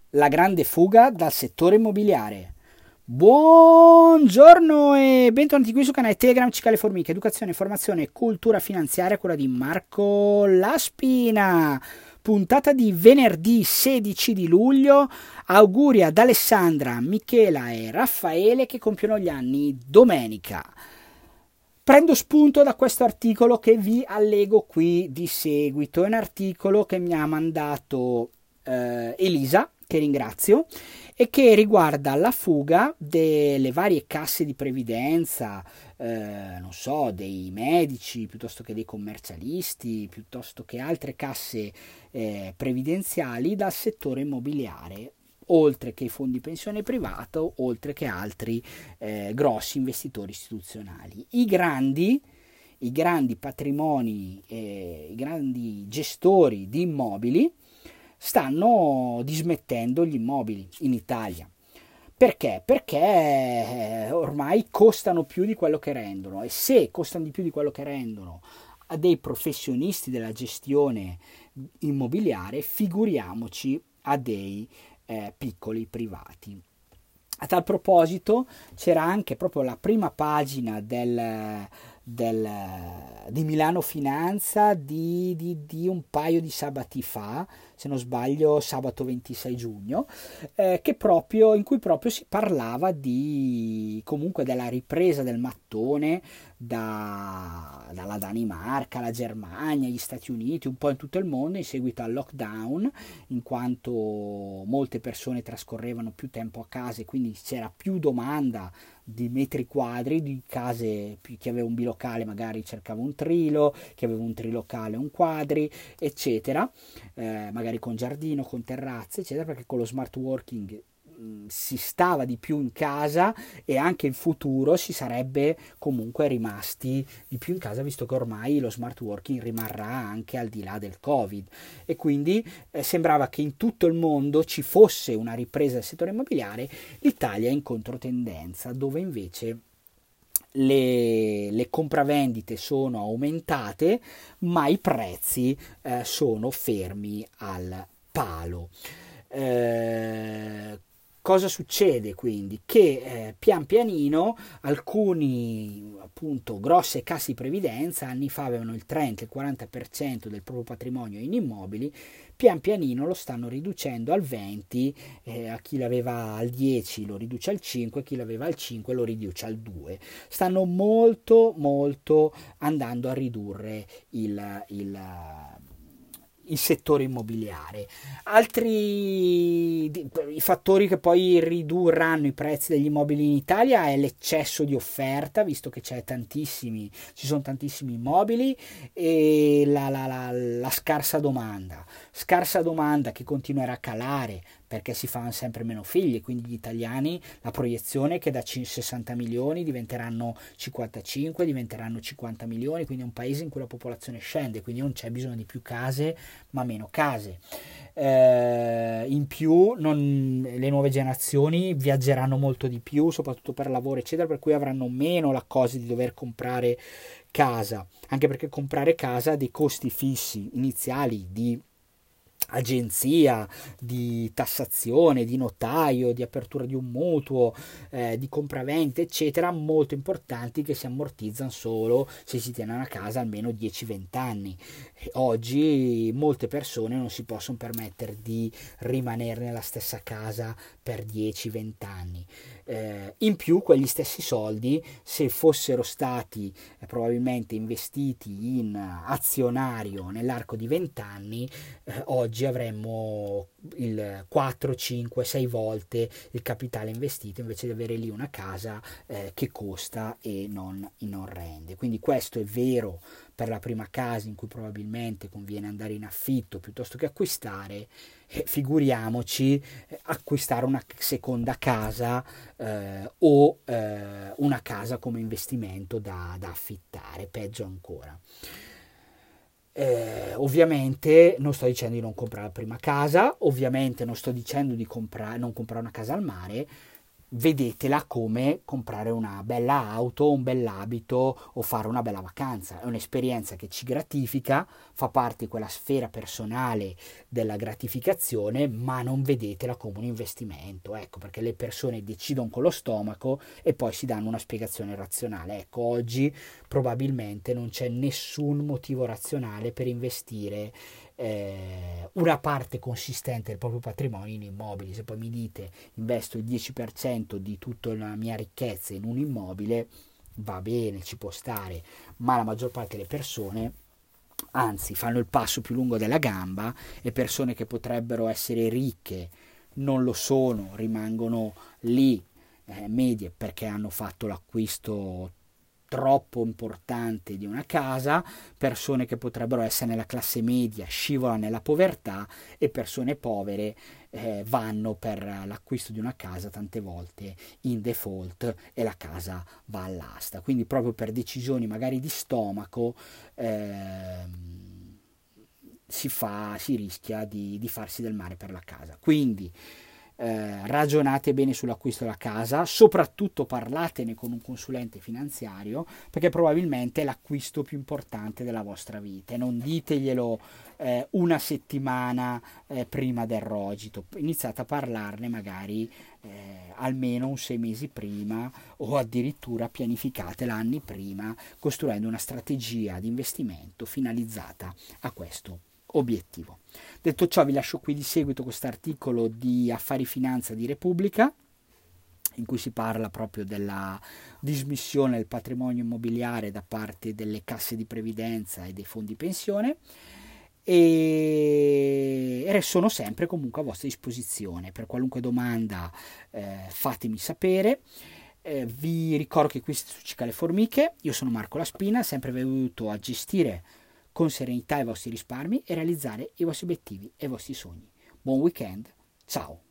La grande fuga dal settore immobiliare. Buongiorno e bentornati qui sul canale Telegram Cicale Formiche, educazione, formazione e cultura finanziaria, quella di Marco Laspina. Puntata di venerdì 16 di luglio. Auguri ad Alessandra, Michela e Raffaele che compiono gli anni domenica. Prendo spunto da questo articolo che vi allego qui di seguito. È un articolo che mi ha mandato Elisa, che ringrazio, e che riguarda la fuga delle varie casse di previdenza, non so, dei medici, piuttosto che dei commercialisti, piuttosto che altre casse previdenziali dal settore immobiliare, oltre che i fondi pensione privato, oltre che altri grossi investitori istituzionali. I grandi patrimoni, i grandi gestori di immobili stanno dismettendo gli immobili in Italia. Perché? Perché ormai costano più di quello che rendono, e se costano di più di quello che rendono a dei professionisti della gestione immobiliare, figuriamoci a dei piccoli privati. A tal proposito c'era anche proprio la prima pagina di Milano Finanza di un paio di sabati fa, se non sbaglio sabato 26 giugno, in cui proprio si parlava comunque della ripresa del mattone dalla Danimarca, la Germania, gli Stati Uniti, un po' in tutto il mondo in seguito al lockdown, in quanto molte persone trascorrevano più tempo a casa e quindi c'era più domanda di metri quadri, di case. Chi aveva un bilocale magari cercava un trilo, chi aveva un trilocale un quadri, eccetera, magari con giardino, con terrazze, eccetera, perché con lo smart working si stava di più in casa e anche in futuro si sarebbe comunque rimasti di più in casa, visto che ormai lo smart working rimarrà anche al di là del Covid, e quindi sembrava che in tutto il mondo ci fosse una ripresa del settore immobiliare. L'Italia è in controtendenza, dove invece le compravendite sono aumentate ma i prezzi sono fermi al palo. Cosa succede quindi? Che pian pianino alcuni appunto grosse casse di previdenza anni fa avevano il 30, il 40% del proprio patrimonio in immobili, pian pianino lo stanno riducendo al 20, a chi l'aveva al 10 lo riduce al 5, chi l'aveva al 5 lo riduce al 2. Stanno molto molto andando a ridurre il settore immobiliare. I fattori che poi ridurranno i prezzi degli immobili in Italia è l'eccesso di offerta, visto che ci sono tantissimi immobili, e la scarsa domanda che continuerà a calare perché si fanno sempre meno figli, quindi gli italiani, la proiezione è che da 60 milioni diventeranno 55, diventeranno 50 milioni, quindi è un paese in cui la popolazione scende, quindi non c'è bisogno di più case ma meno case. In più le nuove generazioni viaggeranno molto di più, soprattutto per lavoro eccetera, per cui avranno meno la cosa di dover comprare casa, anche perché comprare casa ha dei costi fissi iniziali di agenzia, di tassazione, di notaio, di apertura di un mutuo, di compravendita eccetera, molto importanti, che si ammortizzano solo se si tiene una casa almeno 10-20 anni. Oggi molte persone non si possono permettere di rimanere nella stessa casa per 10-20 anni. In più quegli stessi soldi, se fossero stati probabilmente investiti in azionario nell'arco di 20 anni, oggi avremmo il 4, 5, 6 volte il capitale investito, invece di avere lì una casa che costa e non rende. Quindi questo è vero per la prima casa, in cui probabilmente conviene andare in affitto piuttosto che acquistare, figuriamoci acquistare una seconda casa o una casa come investimento da affittare, peggio ancora. Ovviamente non sto dicendo di non comprare la prima casa, ovviamente non sto dicendo di non comprare una casa al mare, vedetela come comprare una bella auto, un bell'abito o fare una bella vacanza. È un'esperienza che ci gratifica, fa parte di quella sfera personale della gratificazione, ma non vedetela come un investimento, ecco, perché le persone decidono con lo stomaco e poi si danno una spiegazione razionale. Ecco, oggi probabilmente non c'è nessun motivo razionale per investire una parte consistente del proprio patrimonio in immobili. Se poi mi dite investo il 10% di tutta la mia ricchezza in un immobile, va bene, ci può stare, ma la maggior parte delle persone anzi fanno il passo più lungo della gamba, e persone che potrebbero essere ricche non lo sono, rimangono lì medie perché hanno fatto l'acquisto troppo importante di una casa, persone che potrebbero essere nella classe media scivolano nella povertà, e persone povere vanno per l'acquisto di una casa tante volte in default e la casa va all'asta. Quindi proprio per decisioni magari di stomaco si rischia di farsi del male per la casa. Quindi ragionate bene sull'acquisto della casa, soprattutto parlatene con un consulente finanziario, perché probabilmente è l'acquisto più importante della vostra vita, e non diteglielo una settimana prima del rogito, iniziate a parlarne magari almeno un 6 mesi prima, o addirittura pianificatela anni prima, costruendo una strategia di investimento finalizzata a questo obiettivo. Detto ciò, vi lascio qui di seguito questo articolo di Affari Finanza di Repubblica, in cui si parla proprio della dismissione del patrimonio immobiliare da parte delle casse di previdenza e dei fondi pensione, e sono sempre comunque a vostra disposizione. Per qualunque domanda fatemi sapere. Vi ricordo che qui siete su Cicale Formiche, io sono Marco Laspina, sempre venuto a gestire con serenità i vostri risparmi e realizzare i vostri obiettivi e i vostri sogni. Buon weekend, ciao!